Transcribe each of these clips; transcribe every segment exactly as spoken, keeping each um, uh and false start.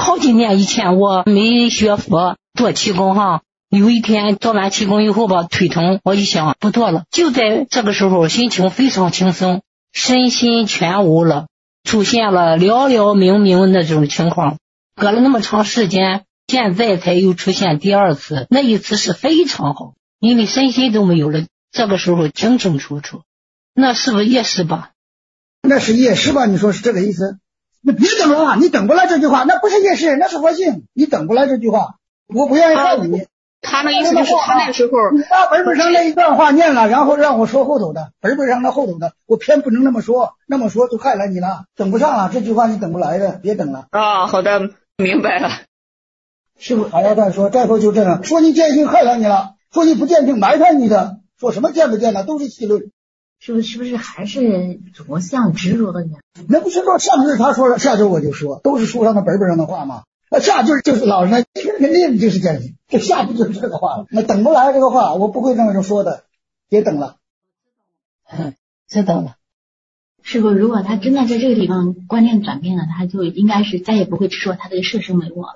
好几年以前我没学佛做气功哈，有一天做完气功以后吧，腿疼，我一想不做了，就在这个时候心情非常轻松，身心全无了，出现了寥寥冥冥的这种情况。隔了那么长时间，现在才又出现第二次，那一次是非常好，因为身心都没有了，这个时候清清楚楚。那是不是夜视吧？ 那是夜视吧？你说是这个意思？你别等了，你等不来这句话，那不是夜视，那是佛性。你等不来这句话，我不愿意害你。 他那意思就是他那个时候， 你把本本上那一段话念了，然后让我说后头的，本本上的后头的，我偏不能那么说，那么说就害了你了，等不上了，这句话你等不来的，别等了。 啊、哦，好的，明白了。 是不是还要再说？再说就这样，说你见性害了你了，说你不见性埋汰你的，说什么见不见的都是戏论。 是不是是不是还是着相执着的呢？ 那不是说上句他说了，下句我就说，都是书上的本本上的话嘛。那下句就是老人家肯定就是见性，这下句就是这个话了。那等不来这个话，我不会这么说的，别等了。 嗯，知道了。 师傅，如果他真的在这个地方观念转变了，他就应该是再也不会说他这个摄生为我了。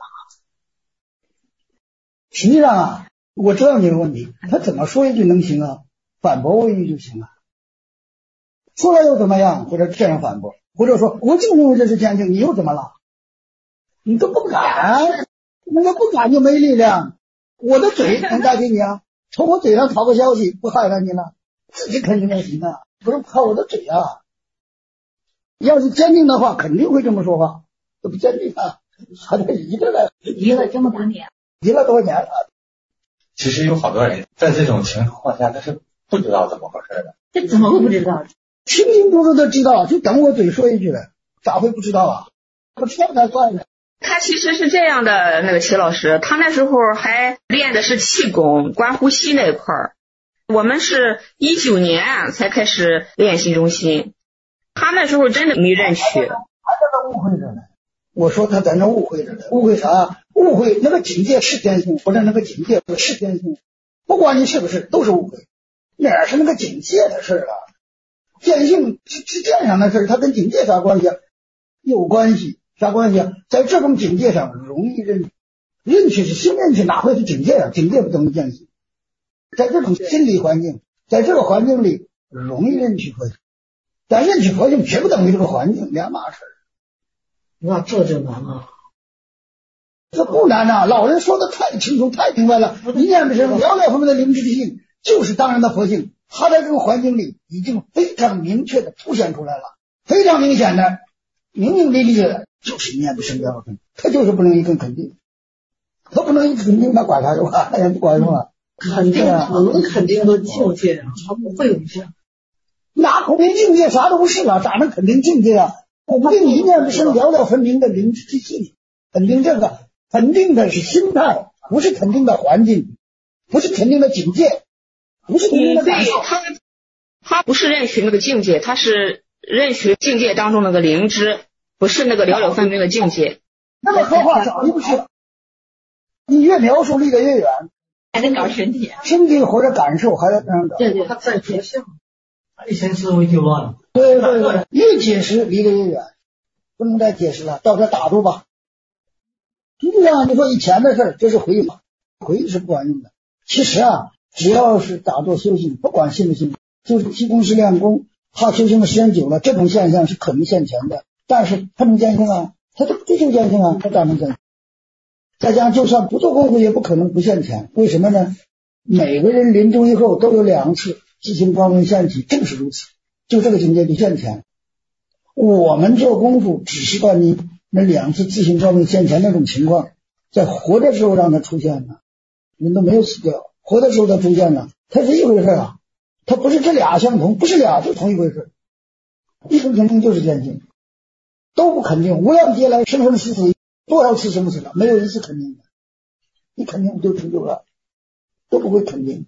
实际上啊，我知道你的问题，他怎么说一句能行啊？反驳我一句就行了。说了又怎么样？或者这样反驳，或者说我就认为这是见性，你又怎么了？你都不敢，那个不敢就没力量。我的嘴能代替你啊？从我嘴上讨个消息，不害了你了？自己肯定能行啊，不是靠我的嘴啊。要是坚定的话，肯定会这么说话。这不坚定啊，还得移着来， 移了这么多年， 移了多年了。 其实有好多人在这种情况下，他是不知道怎么回事的。 这怎么会不知道？ 清清楚楚的知道，就等我嘴说一句了，咋会不知道啊？我知道才怪呢。 他其实是这样的，那个齐老师，他那时候还练的是气功、观呼吸那一块儿。我们是一九年才开始练习中心，他那时候真的没认取。 还在那误会着呢。我说他在那误会着呢，误会啥？误会那个境界是天性，或者那个境界不是天性，不管你是不是，都是误会。哪是那个境界的事啊？见性是是见上的事，它跟境界啥关系啊？有关系，啥关系啊？在这种境界上容易认，认取是心认取，哪会是境界啊？境界不等于见性。在这种心理环境，在这个环境里容易认取佛性，但认取佛性绝不等于这个环境，两码事。 那这就难了。 这不难啊，老人说的太清楚太明白了。一念不生，了了他们的灵知之性，就是当然的佛性。他在这种环境里已经非常明确的凸显出来了，非常明显的明明白白的，就是一念不生了了分，他就是不能一根肯定，他不能一根肯定，那管他的话，那也不管用啊。 肯定能肯定的境界啊，他不会有这样。 那肯定境界啥都不是了，咋能肯定境界啊？肯定一念不生了了分明的灵知之性，肯定这个，肯定的是心态，不是肯定的环境，不是肯定的境界。不是你对他，他不是认取那个境界，他是认取境界当中那个灵知，不是那个了了分明的境界。 那么说话早就不是了。你越描述离得越远， 还得搞身体， 身体或者感受还得这样搞。 对对， 他在觉相，他一生思维就乱了。 对对对，越解释离得越远，不能再解释了，到这打住吧。实际上，你说以前的事儿，这是回忆嘛，回忆是不管用的。其实啊。只要是打坐修行，不管信不信，就是气功师练功，他修行的时间久了，这种现象是可能现前的。但是他能见性啊，他就追求见性啊，他咋能见性？再加上就算不做功夫，也不可能不现前。为什么呢？每个人临终以后都有两次自性光明现起，正是如此，就这个境界就现前。我们做功夫只是把你那两次自性光明现前那种情况，在活着时候让它出现了，人都没有死掉。活的时候它出现了，它是一回事啊，它不是这俩相同，不是俩就同一回事。一生肯定就是见性，都不肯定，无量劫来生生死死多少次生死了，没有一次肯定的，你肯定就成就了，都不会肯定。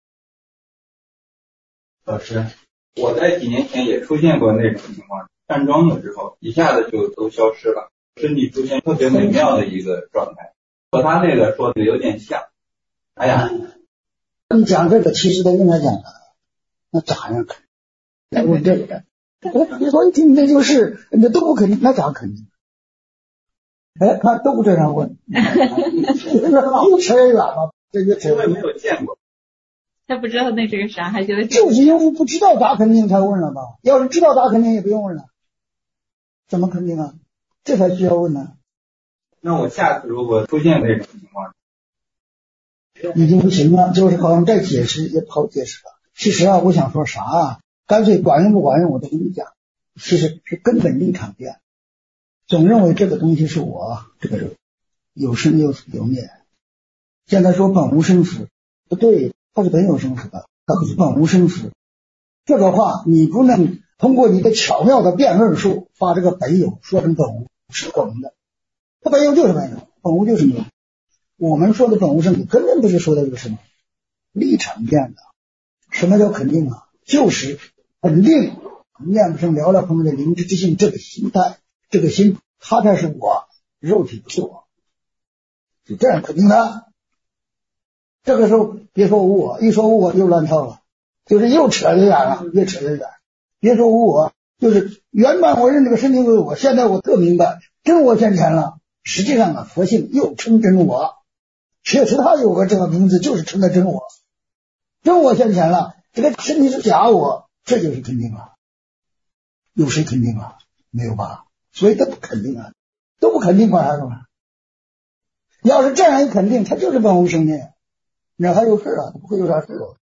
老师，我在几年前也出现过那种情况，站桩的时候一下子就都消失了，身体出现特别美妙的一个状态，和他这个说的有点像。哎呀。 你讲这个，其实他应该讲的，那咋样肯定？来问这个，你说一听那就是，那都不肯定，那咋肯定？ 哎，他都这样问，这个好扯远了，这就扯因为没有见过。 他不知道那是个啥，还觉得就是因为不知道答肯定才问了嘛。要是知道答肯定也不用问了，怎么肯定啊？这才需要问呢。 那我下次如果出现这种情况， 已经不行了，就是好像再解释也不好解释了。其实啊，我想说啥啊？干脆管用不管用我都跟你讲。其实是根本立场变，总认为这个东西是我，这个人有生有死有灭。现在说本无生死，不对，它是本有生死的，它不是本无生死。这个话你不能通过你的巧妙的辩论术，把这个本有说成本无，是可能的。它本有就是本有，本无就是没有。我们说的本无生死，根本不是说的这个什么立场变的。什么叫肯定啊？就是肯定，念不生聊聊朋友的灵知之性，这个心态，这个心，它才是我，肉体不是我，是这样肯定的。这个时候别说无我，一说无我又乱套了，就是又扯得远了，越扯越远。别说无我，就是原本我认这个身体为我，现在我特明白真我现前了。实际上啊，佛性又称真我，确实它有个这个名字，就是称的真我。真我现前了，这个身体是假我，这就是肯定了。有谁肯定了？没有吧？所以他不肯定啊，都不肯定管啥干嘛？要是这样一肯定，他就是本无生灭，那还有事啊？不会有啥事了。